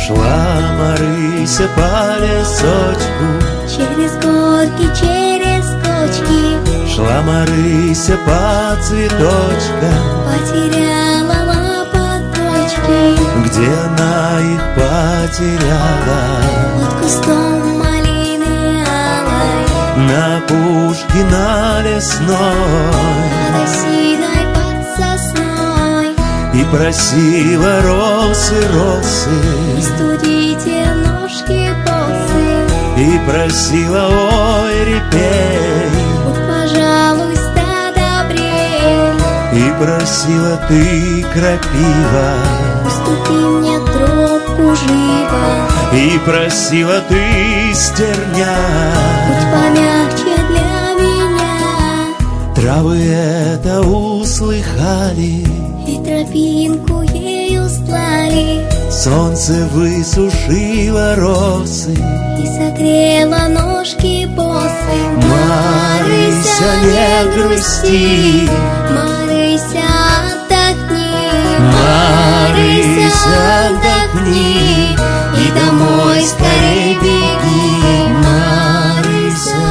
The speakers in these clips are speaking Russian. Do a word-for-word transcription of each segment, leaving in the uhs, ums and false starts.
Шла Марыся по лесочку, через горки, через кочки. шла Марыся по цветочкам, Потеряла лопаточки. где она их потеряла? Под кустом малины алой, На пушке на лесной. под осиной, под сосной. И просила росы, росы, Не студите ножки босы. и просила, ой, репей, Будь, пожалуйста, добрей. и просила ты, крапива, Уступи мне тропку живо. и просила ты, стерня. Будь помягче для меня. Травы это услыхали, И тропинку ею стлали. солнце высушило росы. И согрела ножки босы. Марыся, не грусти, Марыся, отдохни. Марыся, отдохни, и домой скорей беги. Марыся,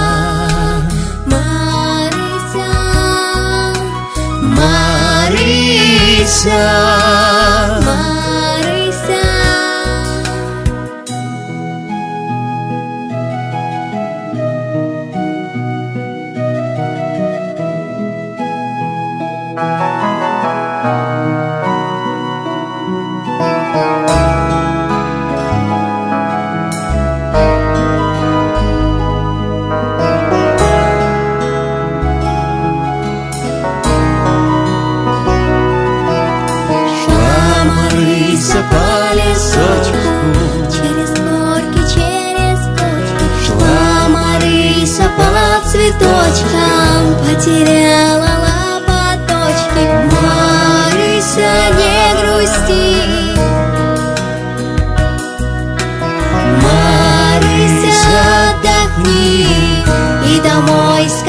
Марыся, Марыся, Марыся. шла Марыся по лесочку, Через горки, через кочки. шла Марыся по цветочкам, потеряла лопаточки. Марыся, не грусти. Марыся, Марыся, отдохни и домой скорей